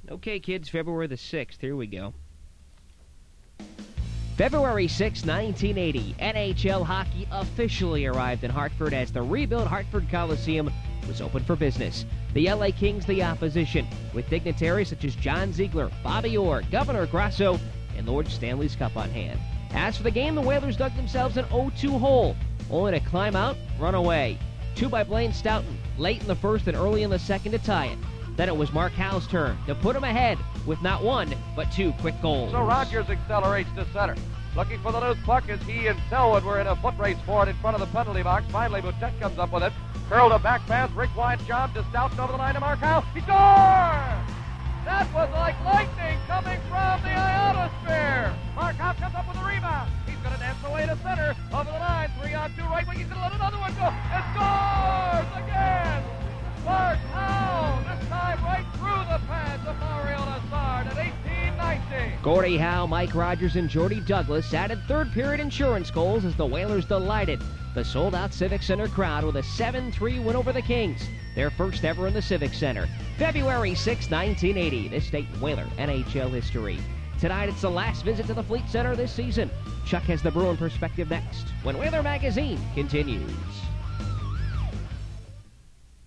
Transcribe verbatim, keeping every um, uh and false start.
Okay, kids, February the sixth. Here we go. February sixth, nineteen eighty, N H L hockey officially arrived in Hartford as the rebuilt Hartford Coliseum was open for business. The L A Kings the opposition, with dignitaries such as John Ziegler, Bobby Orr, Governor Grasso, and Lord Stanley's Cup on hand. As for the game, the Whalers dug themselves an oh two hole, only to climb out, run away. Two by Blaine Stoughton, late in the first and early in the second to tie it. Then it was Mark Howe's turn to put him ahead with not one, but two quick goals. So Rogers accelerates to center. Looking for the loose puck as he and Selwood were in a foot race for it in front of the penalty box. Finally, Boutet comes up with it. Curled a back pass, Rick Wyatt job to Stoughton over the line to Mark Howe. He scores! That was like lightning coming from the ionosphere. Mark Howe comes up with a rebound. He's going to dance away to center. Over the line, three on two right wing. He's going to let another one go. And scores again! Mark Howe, this time right through the pads of Mario Lazard at eighteen nineteen. Gordie Howe, Mike Rogers, and Jordy Douglas added third-period insurance goals as the Whalers delighted the sold-out Civic Center crowd with a seven three win over the Kings, their first ever in the Civic Center. February sixth, nineteen eighty, this Dayton Whaler N H L history. Tonight, it's the last visit to the Fleet Center this season. Chuck has the Bruin perspective next when Whaler Magazine continues.